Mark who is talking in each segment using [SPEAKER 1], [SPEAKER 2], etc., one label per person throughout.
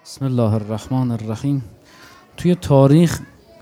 [SPEAKER 1] بسم الله الرحمن الرحیم. توی تاریخ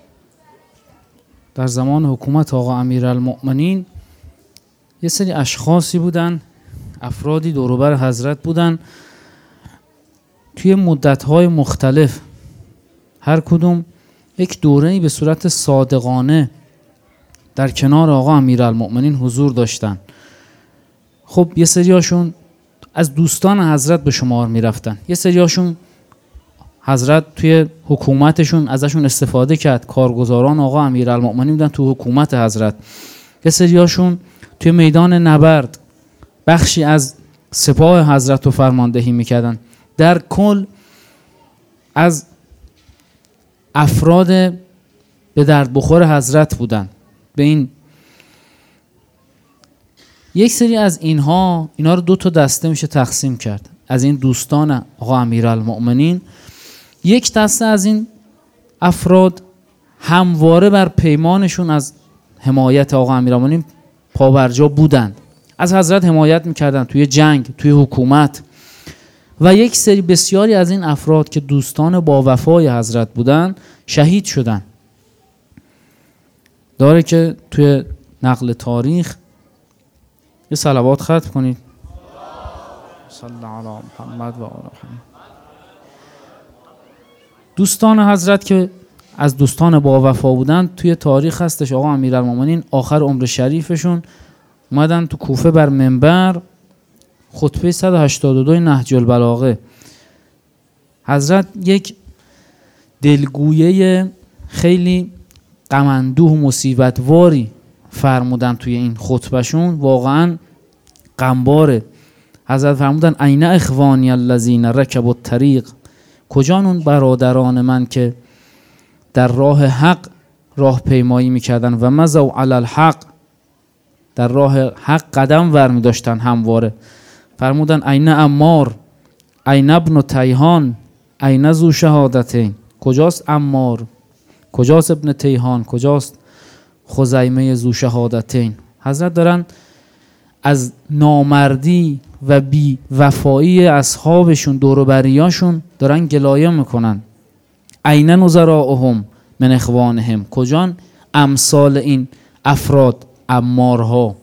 [SPEAKER 1] در زمان حکومت آقا امیرالمؤمنین یه سری اشخاصی بودن، افرادی دوروبر حضرت بودن، توی مدت‌های مختلف هر کدوم یک دوره‌ای به صورت صادقانه در کنار آقا امیرالمؤمنین حضور داشتن. خب یه سریاشون از دوستان حضرت به شمار می رفتن، یه سریاشون حضرت توی حکومتشون ازشون استفاده کرد، کارگزاران آقا امیرالمؤمنین بودن تو حکومت حضرت، یه سریاشون توی میدان نبرد بخشی از سپاه حضرت رو فرماندهی میکردن. در کل از افراد به درد بخور حضرت بودن. به این یک سری از اینا رو دو تا دسته میشه تقسیم کرد. از این دوستان آقا امیرالمؤمنین یک دسته از این افراد همواره بر پیمانشون از حمایت آقا امیرالمؤمنین پابرجا بودند، از حضرت حمایت میکردن توی جنگ، توی حکومت. و یک سری بسیاری از این افراد که دوستان با وفای حضرت بودن شهید شدن. داره که توی نقل تاریخ یه صلوات ختم کنید. صلی علی محمد و آل محمد. دوستان حضرت که از دوستان با وفا بودن توی تاریخ هستش آقا امیرالمؤمنین آخر عمر شریفشون اومدن تو کوفه بر منبر خطبه 182 نهج البلاغه. حضرت یک دلگویه خیلی غم اندوه و مصیبت واری فرمودن توی این خطبهشون، واقعا غمباره. حضرت فرمودن این اخوانی الذین رکبوا الطریق، کجان اون برادران من که در راه حق راه پیمایی میکردن و مضوا علی الحق، در راه حق قدم ور میداشتن همواره. فرمودن این عمار، این ابن تیهان، این ذو شهادتین، کجاست عمار، کجاست ابن تیهان، کجاست خزیمه ذو شهادتین. حضرت دارن از نامردی و بی وفایی اصحابشون دوروبریاشون دارن گلایه میکنن. این نظراهم من اخوانهم، کجان امثال این افراد عمارها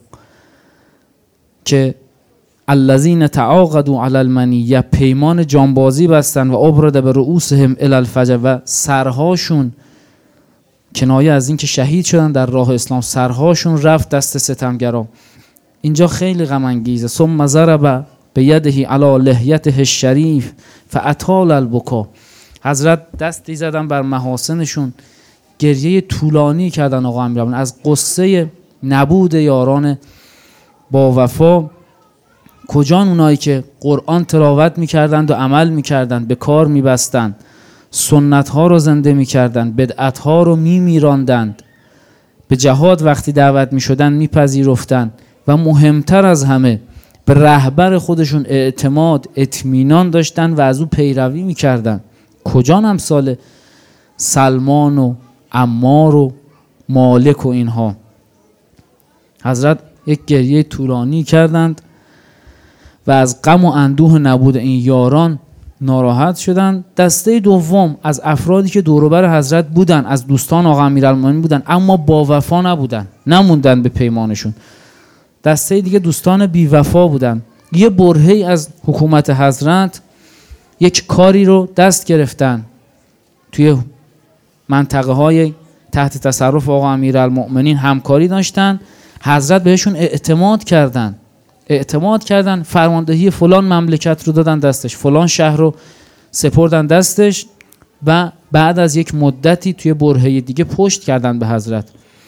[SPEAKER 1] که الذین تعاقدوا علی المنیه، پیمان جانبازی بستن و ابرد به رؤوسهم الی الفجر، و سرهاشون، کنایه از این که شهید شدن در راه اسلام، سرهاشون رفت دست ستمگران. اینجا خیلی غم انگیزه. ثم ضرب بیده علی لحیته الشریف فاطال البکا. حضرت دستی زدن بر محاسنشون، گریه طولانی کردن آقا امیرالمؤمنین از قصه نبود یاران با وفا. کجان اونایی که قرآن تلاوت میکردند و عمل میکردند، به کار میبستند، سنت ها رو زنده میکردند، بدعت ها رو میمیراندند، به جهاد وقتی دعوت میشدن میپذیرفتند، و مهمتر از همه به رهبر خودشون اعتماد، اطمینان داشتن و از او پیروی میکردن. کجان امثال سلمان و عمار و مالک و اینها. حضرت یک گریه طولانی کردند و از غم و اندوه نبود این یاران ناراحت شدند. دسته دوم از افرادی که دوروبر حضرت بودن، از دوستان آقا امیرالمؤمنین بودن اما با وفا نبودن، نموندن به پیمانشون. دسته دیگه دوستان بی وفا بودن. یه برهه‌ای از حکومت حضرت یک کاری رو دست گرفتن، توی منطقه های تحت تصرف آقا امیرالمؤمنین همکاری داشتن. حضرت بهشون اعتماد کردن، فرماندهی فلان مملکت رو دادن دستش، فلان شهر رو سپردن دستش، و بعد از یک مدتی توی برهه دیگه پشت کردن به حضرت.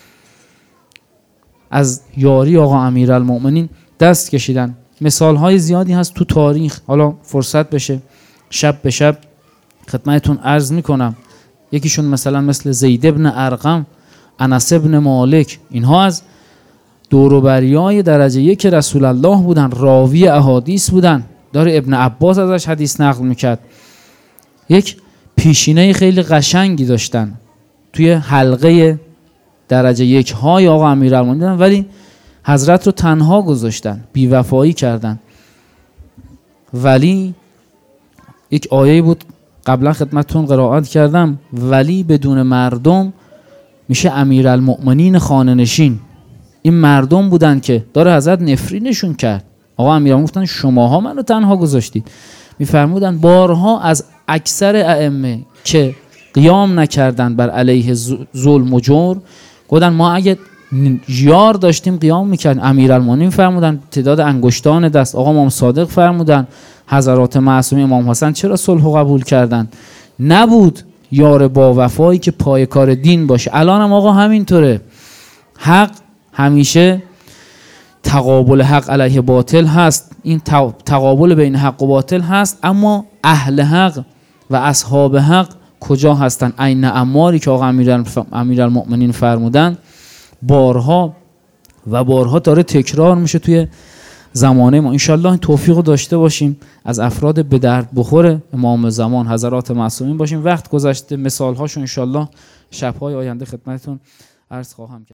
[SPEAKER 1] از یاری آقا امیرالمؤمنین دست کشیدن. مثال های زیادی هست تو تاریخ، حالا فرصت بشه شب به شب خدمتتون عرض میکنم. یکیشون مثلا مثل زید ابن ارقم، انس ابن مالک، اینها از دوروبریای درجه یک رسول الله بودن، راوی احادیث بودن. داره ابن عباس ازش حدیث نقل میکرد. یک پیشینه خیلی قشنگی داشتن توی حلقه درجه یک های آقا امیرالمؤمنین، ولی حضرت رو تنها گذاشتن، بی‌وفایی کردن. ولی یک آیه بود قبلا خدمتتون قرائت کردم، ولی بدون مردم میشه امیرالمؤمنین خانه نشین. این مردم بودن که داره حضرت نفرینشون کرد. آقا امیرالمؤمنین گفتن شماها منو تنها گذاشتید. میفرمودن بارها از اکثر ائمه که قیام نکردن بر علیه ظلم و جور، گفتن ما اگه یار داشتیم قیام میکردیم. امیرالمؤمنین فرمودن تعداد انگشتان دست. آقا امام صادق فرمودن حضرات معصومین امام حسن چرا صلح و قبول کردن؟ نبود یار با وفایی که پای کار دین باشه. الان هم آقا همینطوره، حق همیشه تقابل حق علیه باطل هست، این تقابل بین حق و باطل هست، اما اهل حق و اصحاب حق کجا هستن؟ عین اماری که آقا امیرالمؤمنین فرمودن بارها و بارها داره تکرار میشه توی زمانه ما. انشالله این توفیق رو داشته باشیم از افراد به درد بخور امام زمان حضرات معصومین باشیم. وقت گذشته، مثال هاشو انشالله شب‌های آینده خدمتتون عرض خواهم کرد.